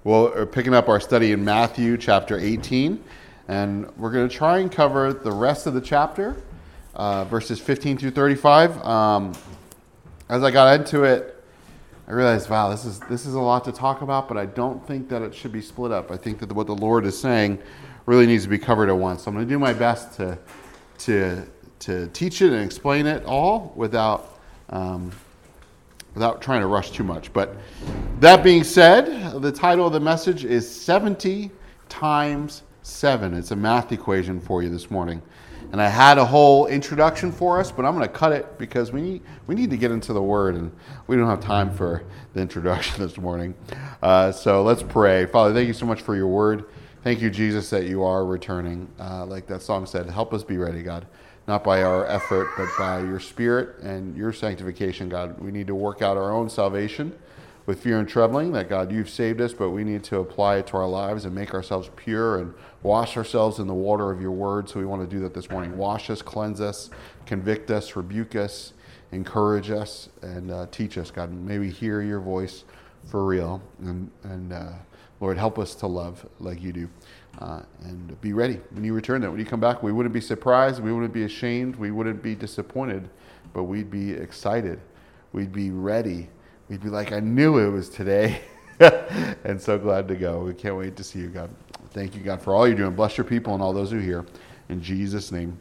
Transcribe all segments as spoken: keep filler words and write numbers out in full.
Well, we're picking up our study in Matthew chapter eighteen, and we're going to try and cover the rest of the chapter, uh, verses fifteen through thirty-five. Um, as I got into it, I realized, wow, this is this is a lot to talk about, but I don't think that it should be split up. I think that what the Lord is saying really needs to be covered at once. So I'm going to do my best to to to teach it and explain it all without um, without trying to rush too much. But that being said, the title of the message is seventy times seven. It's a math equation for you this morning. And I had a whole introduction for us, but I'm going to cut it because we need, we need to get into the Word, and we don't have time for the introduction this morning. Uh, so let's pray. Father, thank you so much for your Word. Thank you, Jesus, that you are returning. Uh, like that song said, help us be ready, God. Not by our effort, but by your Spirit and your sanctification, God. We need to work out our own salvation with fear and trembling, that, God, you've saved us, but we need to apply it to our lives and make ourselves pure and wash ourselves in the water of your word. So we want to do that this morning. Wash us, cleanse us, convict us, rebuke us, encourage us, and uh, teach us, God. May we hear your voice for real. And, and uh, Lord, help us to love like you do. Uh, and be ready when you return. That when you come back, we wouldn't be surprised, we wouldn't be ashamed, we wouldn't be disappointed, but we'd be excited. We'd be ready. We'd be like, I knew it was today. And so glad to go. We can't wait to see you, God. Thank you, God, for all you're doing. Bless your people and all those who hear. In Jesus' name,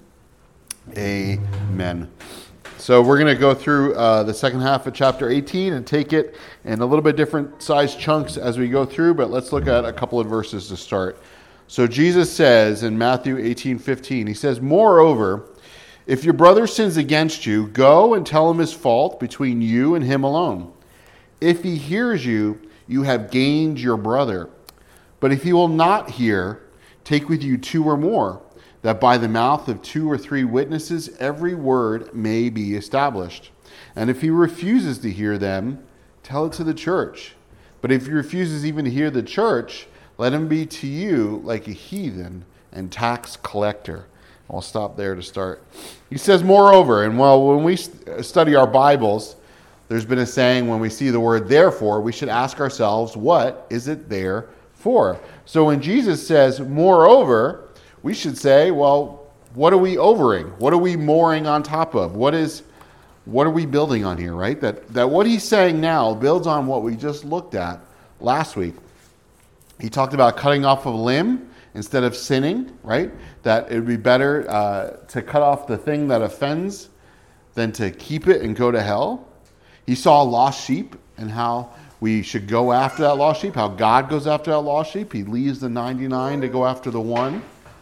amen. So we're going to go through uh, the second half of chapter eighteen and take it in a little bit different size chunks as we go through, but let's look at a couple of verses to start. So Jesus says in Matthew eighteen fifteen, he says, moreover, if your brother sins against you, go and tell him his fault between you and him alone. If he hears you, you have gained your brother. But if he will not hear, take with you two or more, that by the mouth of two or three witnesses every word may be established. And if he refuses to hear them, tell it to the church. But if he refuses even to hear the church, let him be to you like a heathen and tax collector. I'll stop there to start. He says, moreover, and well, when we study our Bibles, there's been a saying when we see the word therefore, we should ask ourselves, what is it there for? So when Jesus says, moreover, we should say, well, what are we overing? What are we mooring on top of? What is, what are we building on here, right? That, that what he's saying now builds on what we just looked at last week. He talked about cutting off a limb instead of sinning, right? That it would be better uh, to cut off the thing that offends than to keep it and go to hell. He saw lost sheep and how we should go after that lost sheep, how God goes after that lost sheep. He leaves the ninety-nine to go after the one.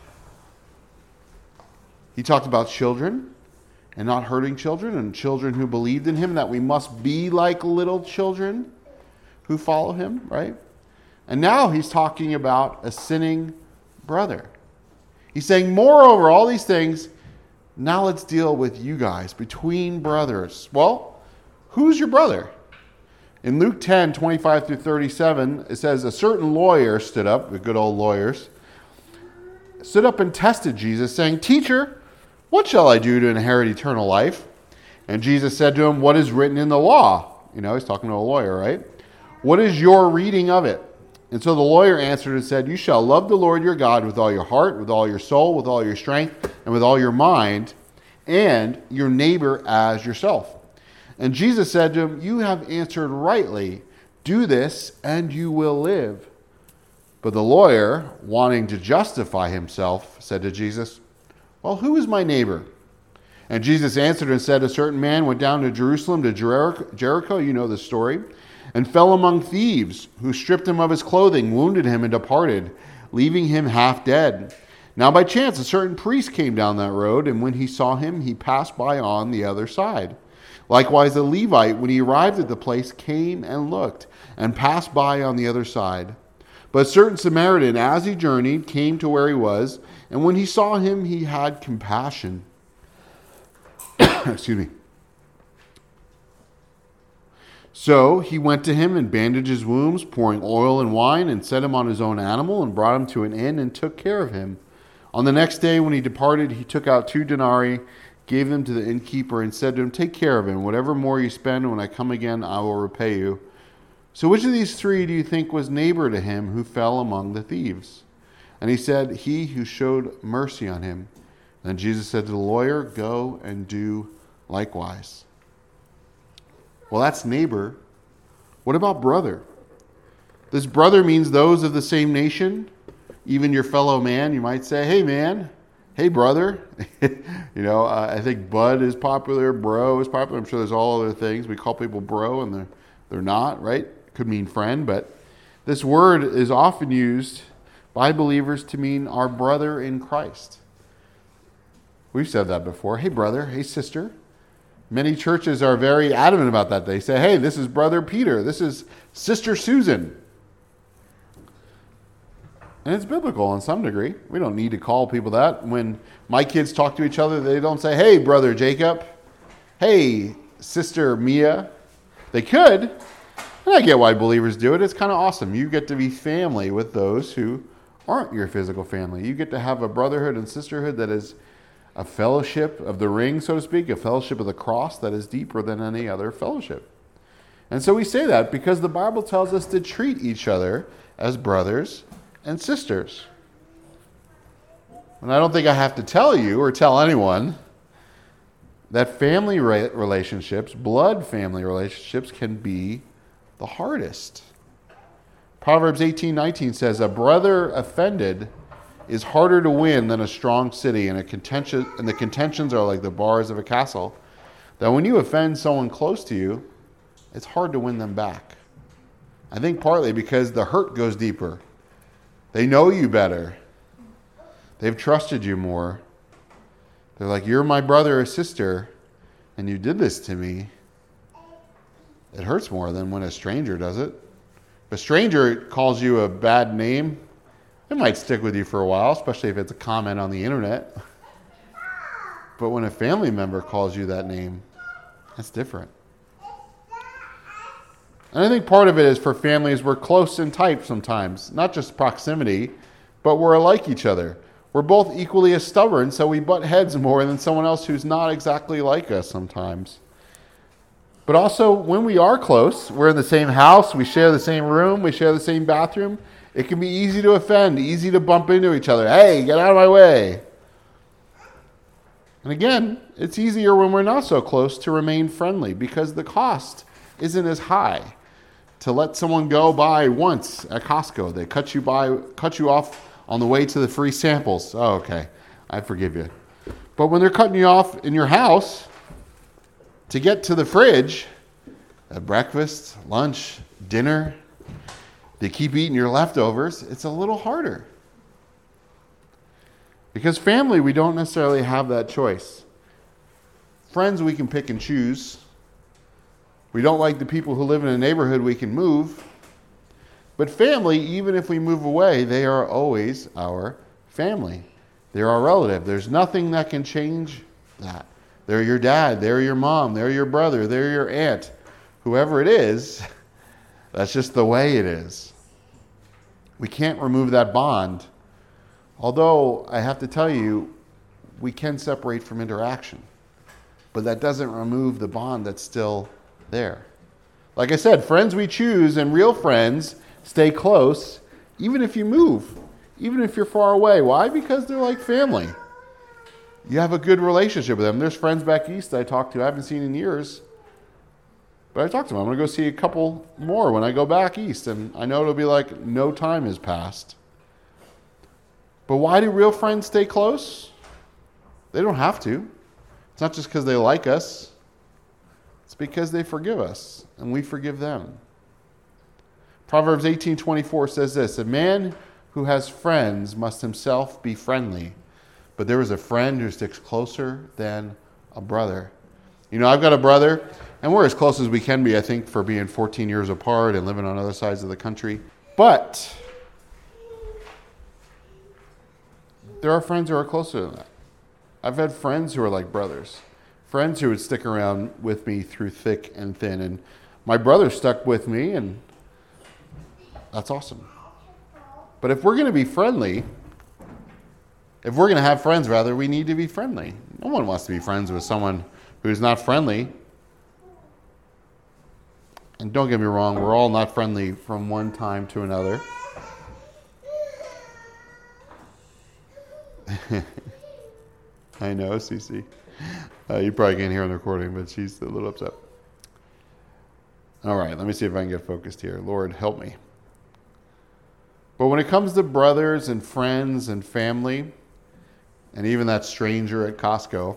He talked about children and not hurting children and children who believed in him, that we must be like little children who follow him, right? And now he's talking about a sinning brother. He's saying, moreover, all these things, now let's deal with you guys, between brothers. Well, who's your brother? In Luke ten, twenty-five through thirty-seven, it says, a certain lawyer stood up, the good old lawyers, stood up and tested Jesus, saying, Teacher, what shall I do to inherit eternal life? And Jesus said to him, what is written in the law? You know, he's talking to a lawyer, right? What is your reading of it? And so the lawyer answered and said, you shall love the Lord your God with all your heart, with all your soul, with all your strength, and with all your mind, and your neighbor as yourself. And Jesus said to him, you have answered rightly. Do this, and you will live. But the lawyer, wanting to justify himself, said to Jesus, well, who is my neighbor? And Jesus answered and said, a certain man went down to Jerusalem, to Jericho, you know the story, and fell among thieves, who stripped him of his clothing, wounded him, and departed, leaving him half dead. Now by chance a certain priest came down that road, and when he saw him, he passed by on the other side. Likewise a Levite, when he arrived at the place, came and looked, and passed by on the other side. But a certain Samaritan, as he journeyed, came to where he was, and when he saw him, he had compassion. Excuse me. So he went to him and bandaged his wounds, pouring oil and wine, and set him on his own animal, and brought him to an inn, and took care of him. On the next day, when he departed, he took out two denarii, gave them to the innkeeper, and said to him, take care of him. Whatever more you spend, when I come again, I will repay you. So which of these three do you think was neighbor to him who fell among the thieves? And he said, he who showed mercy on him. Then Jesus said to the lawyer, go and do likewise. Well, that's neighbor. What about brother? This brother means those of the same nation, even your fellow man. You might say, hey man, hey brother. you know, uh, I think bud is popular, bro is popular. I'm sure there's all other things. We call people bro and they're, they're not, right? Could mean friend, but this word is often used by believers to mean our brother in Christ. We've said that before. Hey brother, hey sister. Many churches are very adamant about that. They say, hey, this is brother Peter. This is sister Susan. And it's biblical in some degree. We don't need to call people that. When my kids talk to each other, they don't say, hey, brother Jacob. Hey, sister Mia. They could. And I get why believers do it. It's kind of awesome. You get to be family with those who aren't your physical family. You get to have a brotherhood and sisterhood that is a fellowship of the ring, so to speak, a fellowship of the cross that is deeper than any other fellowship. And so we say that because the Bible tells us to treat each other as brothers and sisters. And I don't think I have to tell you or tell anyone that family relationships, blood family relationships, can be the hardest. Proverbs eighteen nineteen says, a brother offended is harder to win than a strong city, and a contention and the contentions are like the bars of a castle. That when you offend someone close to you, it's hard to win them back. I think partly because the hurt goes deeper. They know you better. They've trusted you more. They're like, you're my brother or sister, and you did this to me. It hurts more than when a stranger does it. If a stranger calls you a bad name, it might stick with you for a while, especially if it's a comment on the internet. But when a family member calls you that name, that's different. And I think part of it is for families, we're close and tight sometimes. Not just proximity, but we're like each other. We're both equally as stubborn, so we butt heads more than someone else who's not exactly like us sometimes. But also, when we are close, we're in the same house, we share the same room, we share the same bathroom, it can be easy to offend, easy to bump into each other. Hey, get out of my way. And again, it's easier when we're not so close to remain friendly because the cost isn't as high. To let someone go by once at Costco, they cut you by, cut you off on the way to the free samples. Oh, okay, I forgive you. But when they're cutting you off in your house to get to the fridge, at breakfast, lunch, dinner, they keep eating your leftovers, it's a little harder. Because family, we don't necessarily have that choice. Friends, we can pick and choose. We don't like the people who live in a neighborhood, we can move. But family, even if we move away, they are always our family. They're our relative. There's nothing that can change that. They're your dad, they're your mom, they're your brother, they're your aunt. Whoever it is, that's just the way it is. We can't remove that bond. Although, I have to tell you, we can separate from interaction. But that doesn't remove the bond that's still there. Like I said, friends we choose and real friends stay close, even if you move, even if you're far away. Why? Because they're like family. You have a good relationship with them. There's friends back east I talk to I haven't seen in years. But I talk to them. I'm going to go see a couple more when I go back east. And I know it'll be like no time has passed. But why do real friends stay close? They don't have to. It's not just because they like us. It's because they forgive us and we forgive them. Proverbs eighteen twenty-four says this, a man who has friends must himself be friendly, but there is a friend who sticks closer than a brother. You know, I've got a brother, and we're as close as we can be, I think, for being fourteen years apart and living on other sides of the country. But there are friends who are closer than that. I've had friends who are like brothers. Friends who would stick around with me through thick and thin. And my brother stuck with me, and that's awesome. But if we're going to be friendly, if we're going to have friends, rather, we need to be friendly. No one wants to be friends with someone who's not friendly. And don't get me wrong, we're all not friendly from one time to another. I know, Cece. Uh, you probably can't hear on the recording, but she's a little upset. All right, let me see if I can get focused here. Lord, help me. But when it comes to brothers and friends and family, and even that stranger at Costco,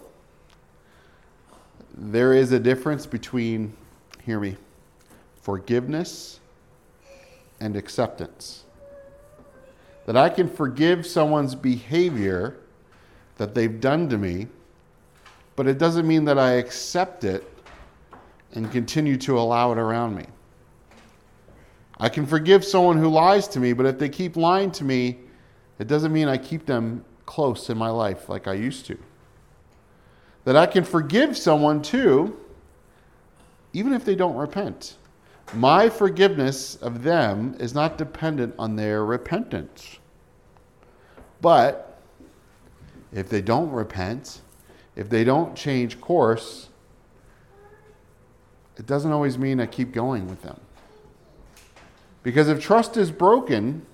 there is a difference between, hear me, forgiveness and acceptance. That I can forgive someone's behavior that they've done to me, but it doesn't mean that I accept it and continue to allow it around me. I can forgive someone who lies to me, but if they keep lying to me, it doesn't mean I keep them close in my life like I used to. That I can forgive someone too, even if they don't repent. My forgiveness of them is not dependent on their repentance. But if they don't repent, if they don't change course, it doesn't always mean I keep going with them. Because if trust is broken,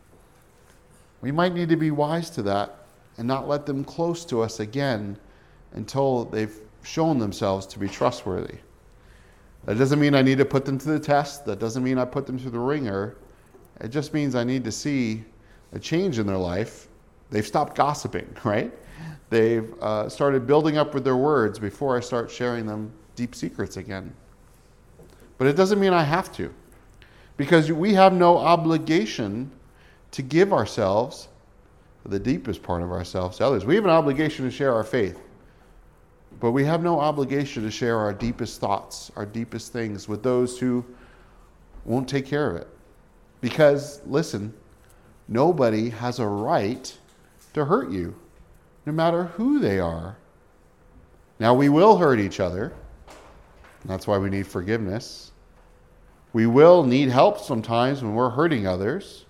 we might need to be wise to that and not let them close to us again until they've shown themselves to be trustworthy. That doesn't mean I need to put them to the test. That doesn't mean I put them through the ringer. It just means I need to see a change in their life. They've stopped gossiping, right? They've uh, started building up with their words before I start sharing them deep secrets again. But it doesn't mean I have to. Because we have no obligation to give ourselves, the deepest part of ourselves, to others. We have an obligation to share our faith. But we have no obligation to share our deepest thoughts, our deepest things with those who won't take care of it. Because, listen, nobody has a right to hurt you, no matter who they are. Now, we will hurt each other. That's why we need forgiveness. We will need help sometimes when we're hurting others,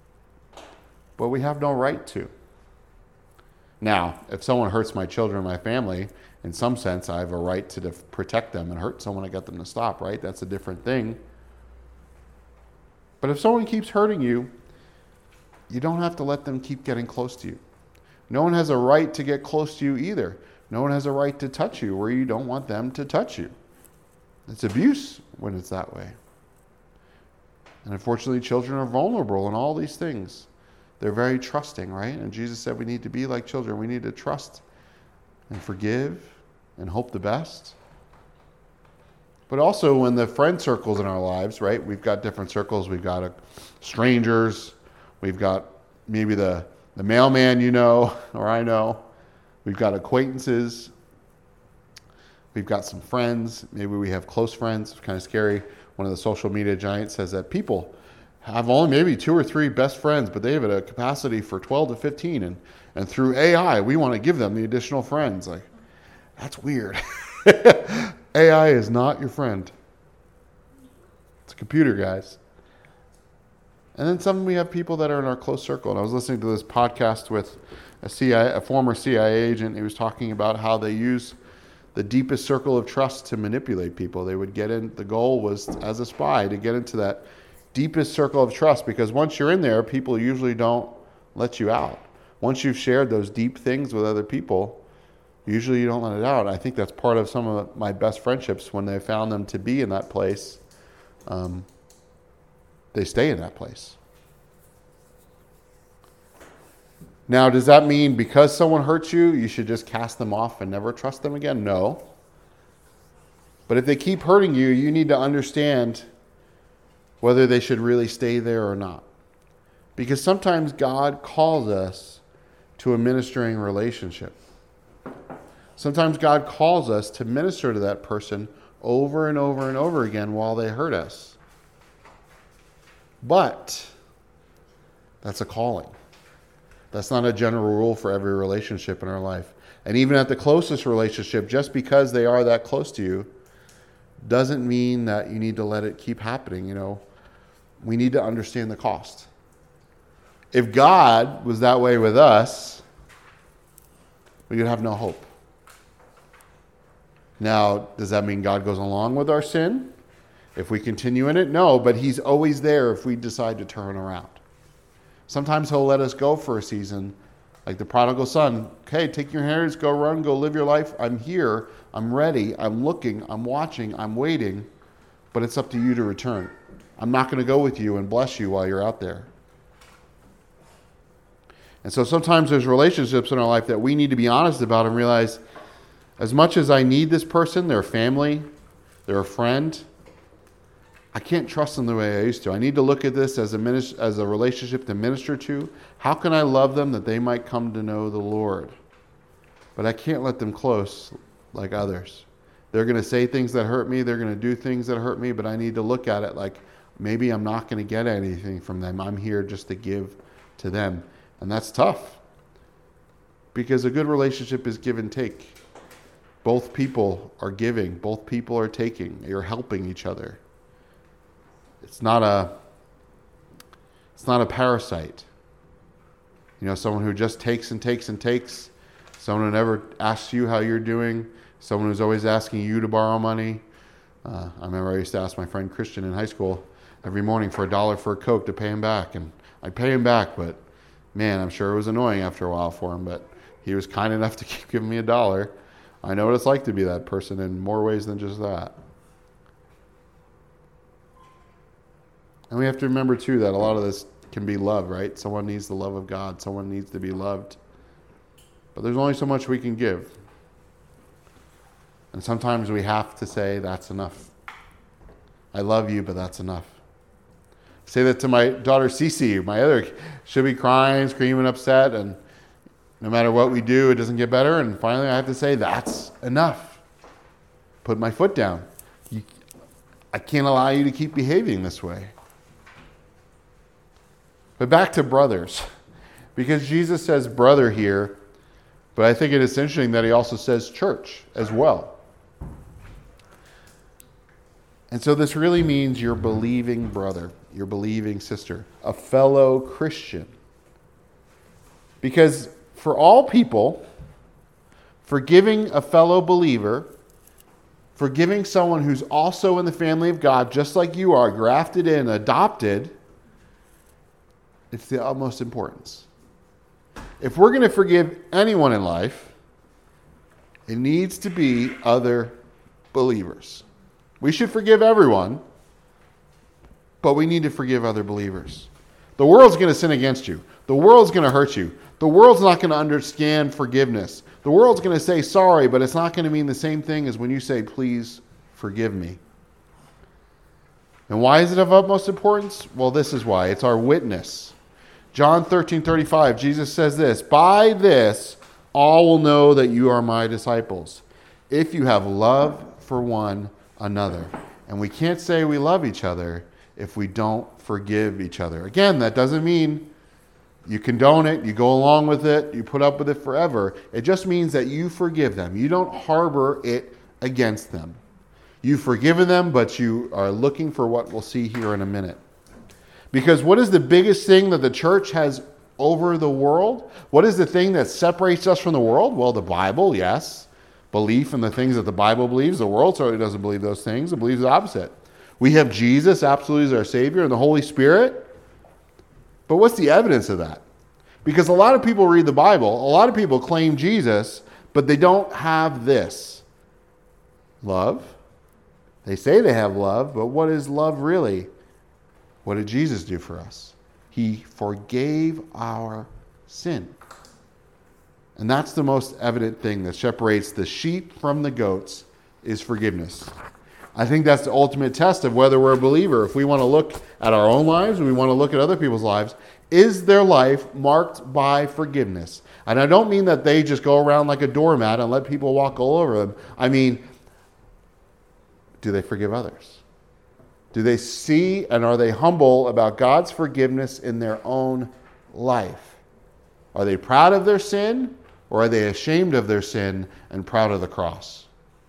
but we have no right to. Now, if someone hurts my children or my family, in some sense, I have a right to def- protect them and hurt someone and get them to stop, right? That's a different thing. But if someone keeps hurting you, you don't have to let them keep getting close to you. No one has a right to get close to you either. No one has a right to touch you where you don't want them to touch you. It's abuse when it's that way. And unfortunately, children are vulnerable in all these things. They're very trusting, right? And Jesus said we need to be like children. We need to trust and forgive and hope the best. But also when the friend circles in our lives, right? We've got different circles. We've got a, strangers. We've got maybe the, the mailman you know, or I know. We've got acquaintances. We've got some friends. Maybe we have close friends. It's kind of scary. One of the social media giants says that people have only maybe two or three best friends, but they have a capacity for twelve to fifteen. And, and through A I, we want to give them the additional friends. Like, that's weird. A I is not your friend. It's a computer, guys. And then some we have people that are in our close circle. And I was listening to this podcast with a C I A, a former C I A agent. He was talking about how they use the deepest circle of trust to manipulate people. They would get in, the goal was, as a spy, to get into that deepest circle of trust, because once you're in there, people usually don't let you out. Once you've shared those deep things with other people, usually you don't let it out. I think that's part of some of my best friendships. When they found them to be in that place, um, they stay in that place. Now, does that mean because someone hurts you, you should just cast them off and never trust them again? No. But if they keep hurting you, you need to understand whether they should really stay there or not. Because sometimes God calls us to a ministering relationship. Sometimes God calls us to minister to that person over and over and over again while they hurt us. But that's a calling. That's not a general rule for every relationship in our life. And even at the closest relationship, just because they are that close to you, doesn't mean that you need to let it keep happening. You know, we need to understand the cost. If God was that way with us, we would have no hope. Now, does that mean God goes along with our sin? If we continue in it, no, but he's always there if we decide to turn around. Sometimes he'll let us go for a season, like the prodigal son. Okay, take your hands, go run, go live your life. I'm here, I'm ready, I'm looking, I'm watching, I'm waiting, but it's up to you to return. I'm not going to go with you and bless you while you're out there. And so sometimes there's relationships in our life that we need to be honest about and realize, as much as I need this person, they're a family, they're a friend, I can't trust them the way I used to. I need to look at this as a minis- as a relationship to minister to. How can I love them that they might come to know the Lord? But I can't let them close like others. They're going to say things that hurt me. They're going to do things that hurt me. But I need to look at it like maybe I'm not going to get anything from them. I'm here just to give to them. And that's tough. Because a good relationship is give and take. Both people are giving. Both people are taking. You're helping each other. It's not a it's not a parasite. You know, someone who just takes and takes and takes, someone who never asks you how you're doing, someone who's always asking you to borrow money. Uh, I remember I used to ask my friend Christian in high school every morning for a dollar for a Coke to pay him back. And I'd pay him back, but man, I'm sure it was annoying after a while for him, but he was kind enough to keep giving me a dollar. I know what it's like to be that person in more ways than just that. And we have to remember, too, that a lot of this can be love, right? Someone needs the love of God. Someone needs to be loved. But there's only so much we can give. And sometimes we have to say, that's enough. I love you, but that's enough. I say that to my daughter, Cece. My other, she'll be crying, screaming, upset, and no matter what we do, it doesn't get better. And finally, I have to say, that's enough. Put my foot down. You, I can't allow you to keep behaving this way. But back to brothers, because Jesus says brother here, but I think it is interesting that he also says church as well. And so this really means your believing brother, your believing sister, a fellow Christian. Because for all people, forgiving a fellow believer, forgiving someone who's also in the family of God, just like you are, grafted in, adopted, it's the utmost importance. If we're going to forgive anyone in life, it needs to be other believers. We should forgive everyone, but we need to forgive other believers. The world's going to sin against you. The world's going to hurt you. The world's not going to understand forgiveness. The world's going to say sorry, but it's not going to mean the same thing as when you say, please forgive me. And why is it of utmost importance? Well, this is why. It's our witness. John thirteen thirty-five, Jesus says this, by this all will know that you are my disciples, if you have love for one another. And we can't say we love each other if we don't forgive each other. Again, that doesn't mean you condone it, you go along with it, you put up with it forever. It just means that you forgive them. You don't harbor it against them. You've forgiven them, but you are looking for what we'll see here in a minute. Because what is the biggest thing that the church has over the world? What is the thing that separates us from the world? Well, the Bible, yes. Belief in the things that the Bible believes. The world certainly doesn't believe those things. It believes the opposite. We have Jesus absolutely as our Savior and the Holy Spirit. But what's the evidence of that? Because a lot of people read the Bible. A lot of people claim Jesus, but they don't have this. Love. They say they have love, but what is love really? What did Jesus do for us? He forgave our sin. And that's the most evident thing that separates the sheep from the goats is forgiveness. I think that's the ultimate test of whether we're a believer. If we want to look at our own lives, and we want to look at other people's lives, is their life marked by forgiveness? And I don't mean that they just go around like a doormat and let people walk all over them. I mean, do they forgive others? Do they see and are they humble about God's forgiveness in their own life? Are they proud of their sin, or are they ashamed of their sin and proud of the cross?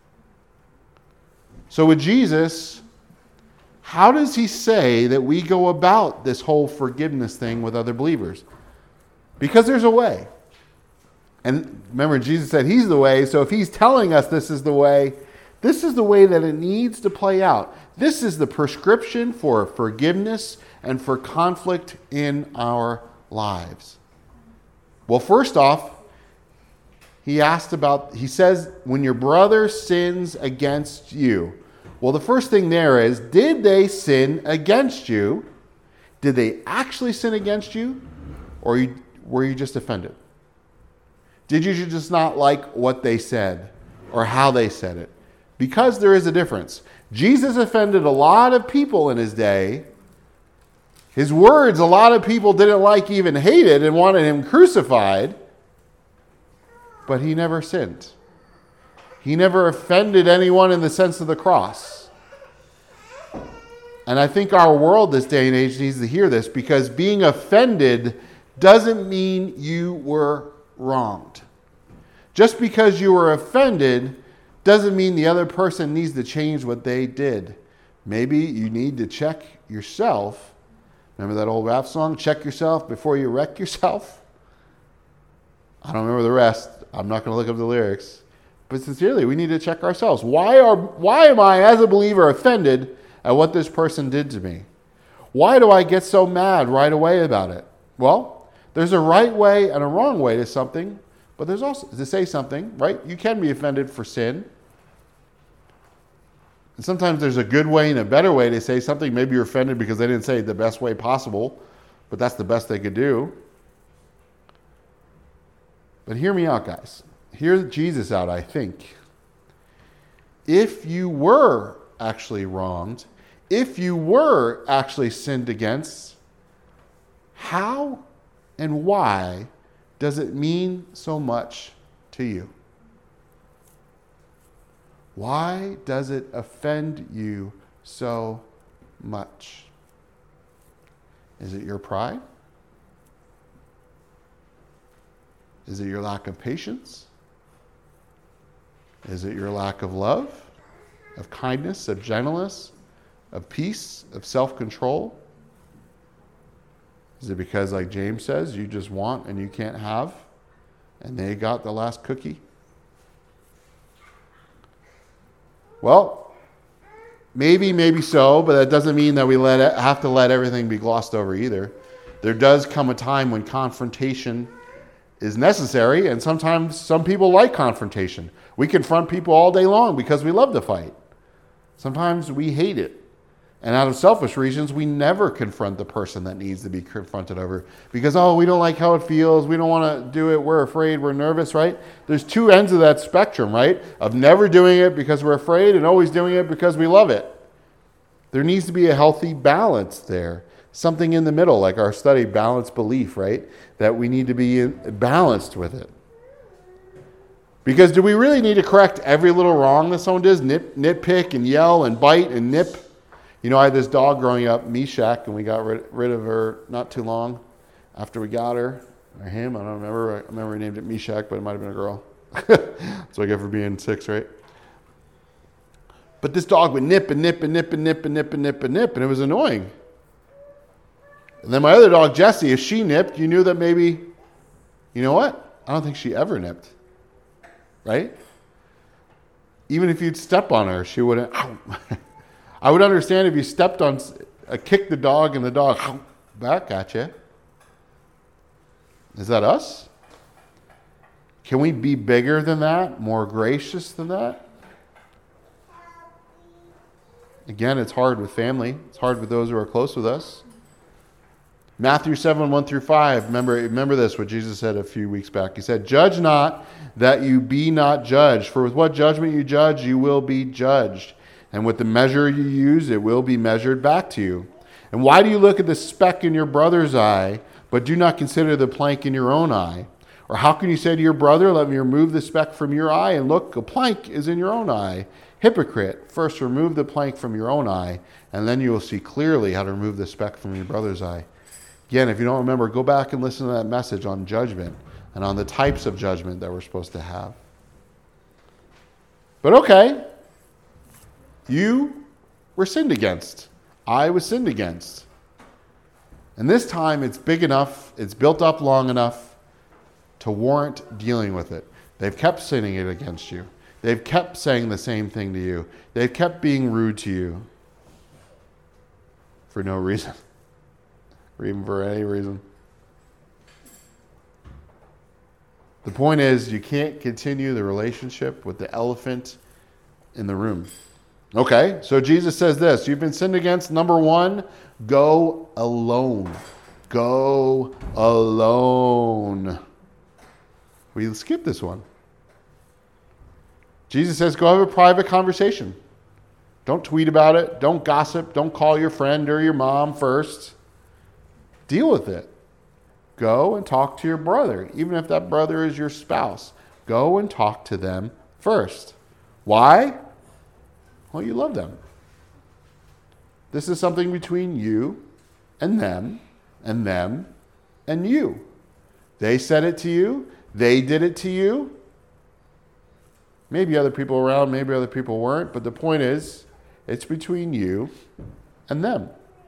So with Jesus, how does he say that we go about this whole forgiveness thing with other believers? Because there's a way. And remember, Jesus said he's the way, so if he's telling us this is the way, This is the way that it needs to play out. This is the prescription for forgiveness and for conflict in our lives. Well, first off, he asked about, he says, when your brother sins against you. Well, the first thing there is, did they sin against you? Did they actually sin against you? Or you, were you just offended? Did you just not like what they said or how they said it? Because there is a difference. Jesus offended a lot of people in his day. His words, a lot of people didn't like, even hated, and wanted him crucified. But he never sinned. He never offended anyone in the sense of the cross. And I think our world this day and age needs to hear this, because being offended doesn't mean you were wronged. Just because you were offended doesn't mean the other person needs to change what they did. Maybe you need to check yourself. Remember that old rap song, check yourself before you wreck yourself? I don't remember the rest. I'm not going to look up the lyrics. But sincerely, we need to check ourselves. Why are why am I, as a believer, offended at what this person did to me? Why do I get so mad right away about it? Well, there's a right way and a wrong way to something, but there's also to say something, right? You can be offended for sin. And sometimes there's a good way and a better way to say something. Maybe you're offended because they didn't say it the best way possible, but that's the best they could do. But hear me out, guys. Hear Jesus out, I think. If you were actually wronged, if you were actually sinned against, how and why does it mean so much to you? Why does it offend you so much? Is it your pride? Is it your lack of patience? Is it your lack of love, of kindness, of gentleness, of peace, of self-control? Is it because, like James says, you just want and you can't have, and they got the last cookie? Well, maybe, maybe so, but that doesn't mean that we let it, have to let everything be glossed over either. There does come a time when confrontation is necessary, and sometimes some people like confrontation. We confront people all day long because we love to fight. Sometimes we hate it. And out of selfish reasons, we never confront the person that needs to be confronted over. Because, oh, we don't like how it feels. We don't want to do it. We're afraid. We're nervous, right? There's two ends of that spectrum, right? Of never doing it because we're afraid and always doing it because we love it. There needs to be a healthy balance there. Something in the middle, like our study, balanced belief, right? That we need to be balanced with it. Because do we really need to correct every little wrong that someone does? Nit, nitpick and yell and bite and nip? You know, I had this dog growing up, Meshach, and we got rid, rid of her not too long after we got her. Or him, I don't remember. I remember we named it Meshach, but it might have been a girl. That's what I get for being six, right? But this dog would nip and nip and nip and nip and nip and nip and nip, and it was annoying. And then my other dog, Jessie, if she nipped, you knew that maybe, you know what? I don't think she ever nipped. Right? Even if you'd step on her, she wouldn't. I would understand if you stepped on, uh, kicked the dog and the dog back at you. Is that us? Can we be bigger than that? More gracious than that? Again, it's hard with family. It's hard with those who are close with us. Matthew seven, one through five. Remember, remember this, what Jesus said a few weeks back. He said, "Judge not that you be not judged. For with what judgment you judge, you will be judged. And with the measure you use, it will be measured back to you. And why do you look at the speck in your brother's eye, but do not consider the plank in your own eye? Or how can you say to your brother, let me remove the speck from your eye, and look, a plank is in your own eye? Hypocrite, first remove the plank from your own eye, and then you will see clearly how to remove the speck from your brother's eye." Again, if you don't remember, go back and listen to that message on judgment and on the types of judgment that we're supposed to have. But okay, you were sinned against. I was sinned against. And this time it's big enough, it's built up long enough to warrant dealing with it. They've kept sinning it against you. They've kept saying the same thing to you. They've kept being rude to you for no reason, or even for any reason. The point is, you can't continue the relationship with the elephant in the room. Okay, so Jesus says this: you've been sinned against. Number one, go alone. Go alone. We skip this one. Jesus says, go have a private conversation. Don't tweet about it. Don't gossip. Don't call your friend or your mom first. Deal with it. Go and talk to your brother, even if that brother is your spouse. Go and talk to them first. Why? Well, you love them. This is something between you and them, and them and you. They said it to you. They did it to you. Maybe other people around, maybe other people weren't, but the point is, it's between you and them.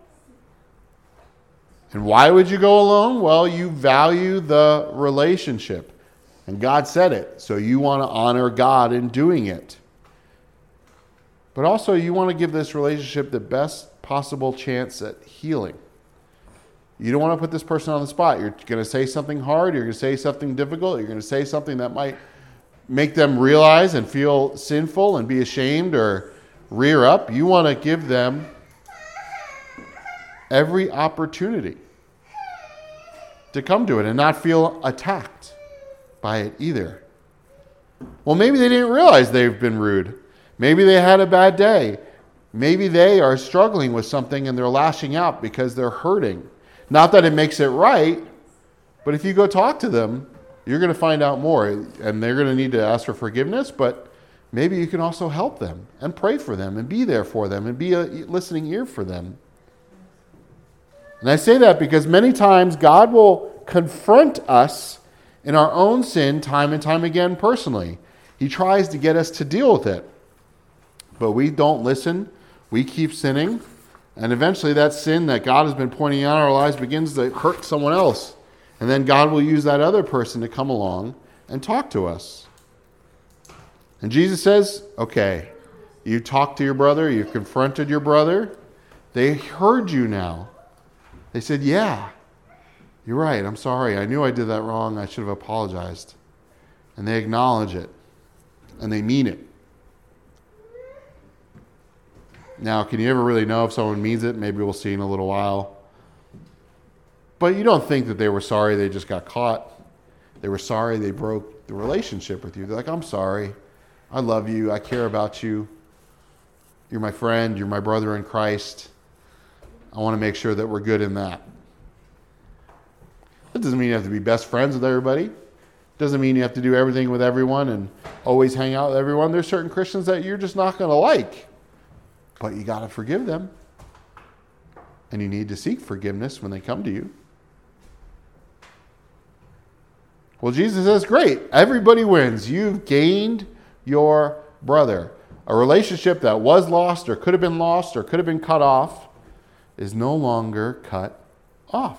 And why would you go alone? Well, you value the relationship. And God said it, so you want to honor God in doing it. But also, you want to give this relationship the best possible chance at healing. You don't want to put this person on the spot. You're going to say something hard. You're going to say something difficult. You're going to say something that might make them realize and feel sinful and be ashamed or rear up. You want to give them every opportunity to come to it and not feel attacked by it either. Well, maybe they didn't realize they've been rude. Maybe they had a bad day. Maybe they are struggling with something and they're lashing out because they're hurting. Not that it makes it right, but if you go talk to them, you're going to find out more, and they're going to need to ask for forgiveness, but maybe you can also help them and pray for them and be there for them and be a listening ear for them. And I say that because many times God will confront us in our own sin time and time again personally. He tries to get us to deal with it. But we don't listen. We keep sinning. And eventually that sin that God has been pointing out in our lives begins to hurt someone else. And then God will use that other person to come along and talk to us. And Jesus says, okay, you talked to your brother, you confronted your brother. They heard you now. They said, yeah, you're right, I'm sorry. I knew I did that wrong. I should have apologized. And they acknowledge it. And they mean it. Now, can you ever really know if someone means it? Maybe we'll see in a little while. But you don't think that they were sorry they just got caught. They were sorry they broke the relationship with you. They're like, I'm sorry. I love you. I care about you. You're my friend. You're my brother in Christ. I want to make sure that we're good in that. That doesn't mean you have to be best friends with everybody. Doesn't mean you have to do everything with everyone and always hang out with everyone. There's certain Christians that you're just not going to like. But you got to forgive them. And you need to seek forgiveness when they come to you. Well, Jesus says, great. Everybody wins. You've gained your brother. A relationship that was lost or could have been lost or could have been cut off is no longer cut off.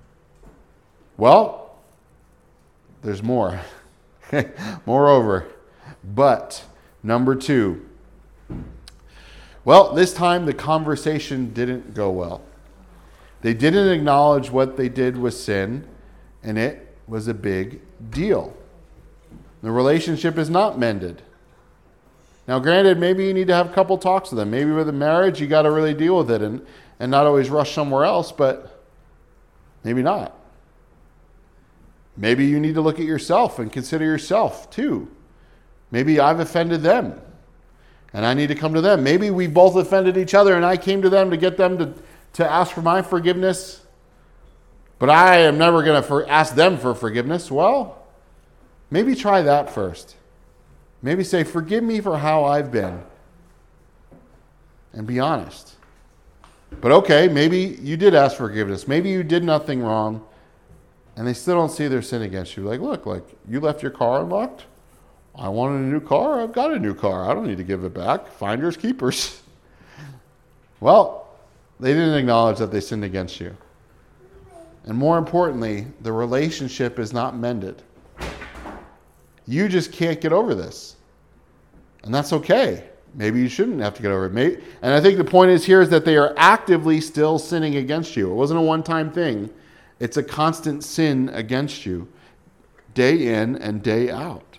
Well, there's more. Moreover, but number two. Well, this time the conversation didn't go well. They didn't acknowledge what they did was sin, and it was a big deal. The relationship is not mended. Now, granted, maybe you need to have a couple talks with them. Maybe with a marriage, you got to really deal with it and, and not always rush somewhere else, but maybe not. Maybe you need to look at yourself and consider yourself too. Maybe I've offended them and I need to come to them. Maybe we both offended each other and I came to them to get them to, to ask for my forgiveness, but I am never going to for, ask them for forgiveness. Well, maybe try that first. Maybe say, forgive me for how I've been. And be honest. But okay, maybe you did ask for forgiveness. Maybe you did nothing wrong. And they still don't see their sin against you. Like, look, like you left your car unlocked. I wanted a new car. I've got a new car. I don't need to give it back. Finders keepers. Well, they didn't acknowledge that they sinned against you. And more importantly, the relationship is not mended. You just can't get over this. And that's okay. Maybe you shouldn't have to get over it. Maybe, and I think the point is here is that they are actively still sinning against you. It wasn't a one-time thing. It's a constant sin against you, day in and day out.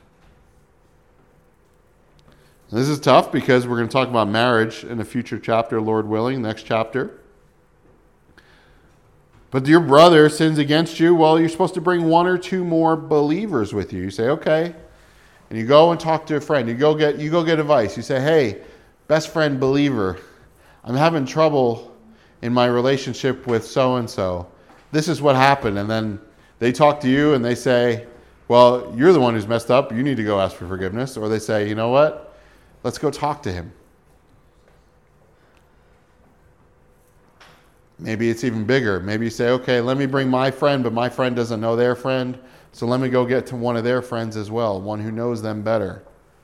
And this is tough because we're going to talk about marriage in a future chapter, Lord willing, next chapter. But your brother sins against you, well, you're supposed to bring one or two more believers with you. You say, okay. And you go and talk to a friend. You go get you go get advice. You say, hey, best friend believer, I'm having trouble in my relationship with so-and-so. This is what happened. And then they talk to you and they say, well, you're the one who's messed up. You need to go ask for forgiveness. Or they say, you know what? Let's go talk to him. Maybe it's even bigger. Maybe you say, okay, let me bring my friend, but my friend doesn't know their friend. So let me go get to one of their friends as well, one who knows them better.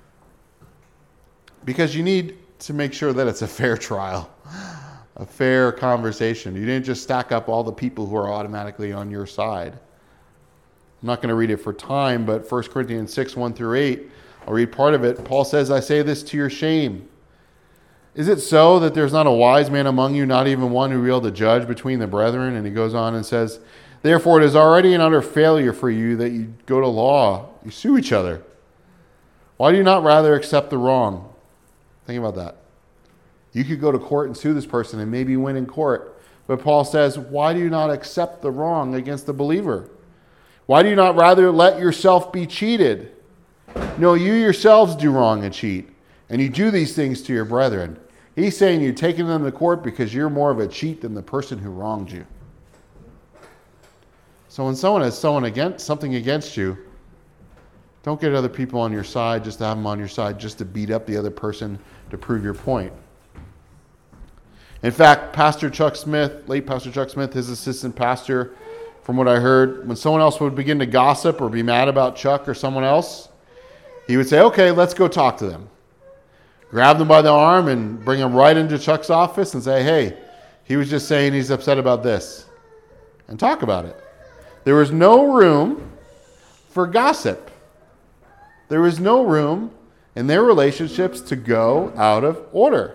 Because you need to make sure that it's a fair trial, a fair conversation. You didn't just stack up all the people who are automatically on your side. I'm not going to read it for time, but First Corinthians six, one through eight, I'll read part of it. Paul says, I say this to your shame. Is it so that there's not a wise man among you, not even one who will to judge between the brethren? And he goes on and says, therefore, it is already an utter failure for you that you go to law. You sue each other. Why do you not rather accept the wrong? Think about that. You could go to court and sue this person and maybe win in court. But Paul says, why do you not accept the wrong against the believer? Why do you not rather let yourself be cheated? No, you yourselves do wrong and cheat. And you do these things to your brethren. He's saying you're taking them to court because you're more of a cheat than the person who wronged you. So when someone has someone against something against you, don't get other people on your side just to have them on your side, just to beat up the other person to prove your point. In fact, Pastor Chuck Smith, late Pastor Chuck Smith, his assistant pastor, from what I heard, when someone else would begin to gossip or be mad about Chuck or someone else, he would say, okay, let's go talk to them. Grab them by the arm and bring them right into Chuck's office and say, hey, he was just saying he's upset about this. And talk about it. There was no room for gossip. There was no room in their relationships to go out of order.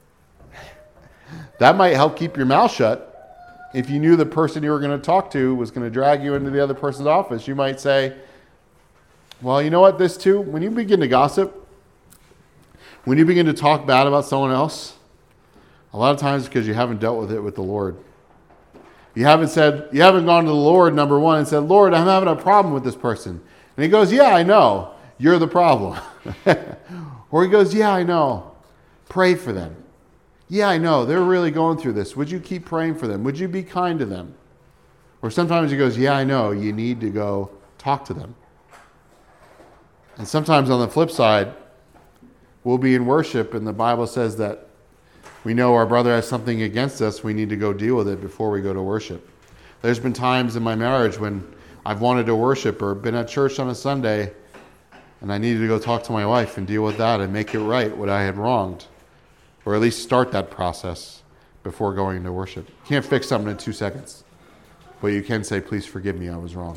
That might help keep your mouth shut. If you knew the person you were going to talk to was going to drag you into the other person's office, you might say, well, you know what, this too, when you begin to gossip, when you begin to talk bad about someone else, a lot of times because you haven't dealt with it with the Lord. You haven't said, you haven't gone to the Lord, number one, and said, Lord, I'm having a problem with this person. And he goes, yeah, I know. You're the problem. Or he goes, yeah, I know. Pray for them. Yeah, I know. They're really going through this. Would you keep praying for them? Would you be kind to them? Or sometimes he goes, yeah, I know. You need to go talk to them. And sometimes on the flip side, we'll be in worship and the Bible says that we know our brother has something against us. We need to go deal with it before we go to worship. There's been times in my marriage when I've wanted to worship or been at church on a Sunday and I needed to go talk to my wife and deal with that and make it right what I had wronged. Or at least start that process before going to worship. You can't fix something in two seconds. But you can say, please forgive me, I was wrong.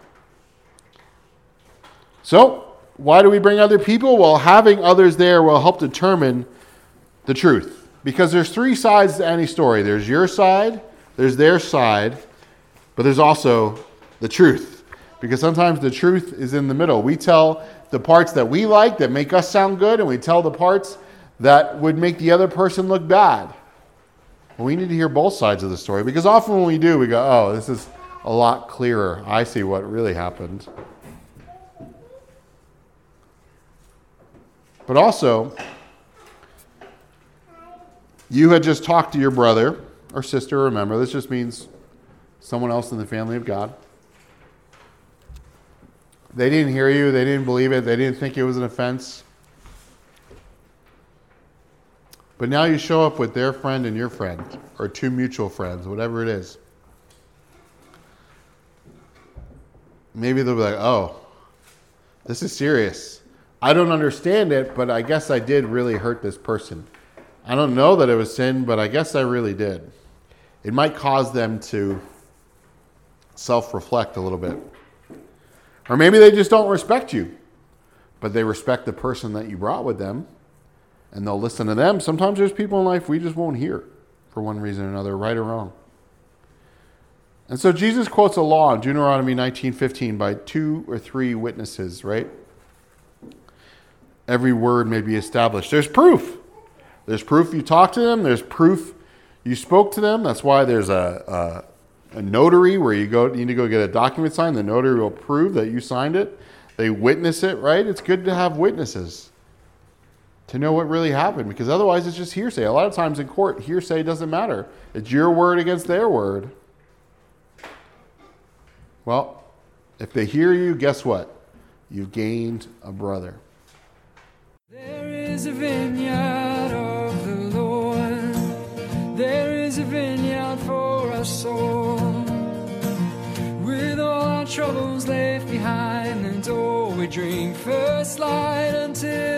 So, why do we bring other people? Well, having others there will help determine the truth. Because there's three sides to any story. There's your side, there's their side, but there's also the truth. Because sometimes the truth is in the middle. We tell the parts that we like, that make us sound good, and we tell the parts that would make the other person look bad. Well, we need to hear both sides of the story. Because often when we do, we go, oh, this is a lot clearer. I see what really happened. But also, you had just talked to your brother or sister, remember, this just means someone else in the family of God. They didn't hear you, they didn't believe it, they didn't think it was an offense. But now you show up with their friend and your friend, or two mutual friends, whatever it is. Maybe they'll be like, oh, this is serious. I don't understand it, but I guess I did really hurt this person. I don't know that it was sin, but I guess I really did. It might cause them to self-reflect a little bit. Or maybe they just don't respect you. but they respect the person that you brought with them, and they'll listen to them. Sometimes there's people in life we just won't hear for one reason or another, right or wrong. And so Jesus quotes a law in Deuteronomy nineteen fifteen, by two or three witnesses, right? Every word may be established. There's proof. There's proof you talked to them. There's proof you spoke to them. That's why there's a, a, a notary where you go. You need to go get a document signed. The notary will prove that you signed it. They witness it, right? It's good to have witnesses to know what really happened, because otherwise it's just hearsay. A lot of times in court, hearsay doesn't matter. It's your word against their word. Well, if they hear you, guess what? You've gained a brother. There is a vineyard of the Lord. There is a vineyard for us all. With all our troubles left behind, and oh, we drink first light until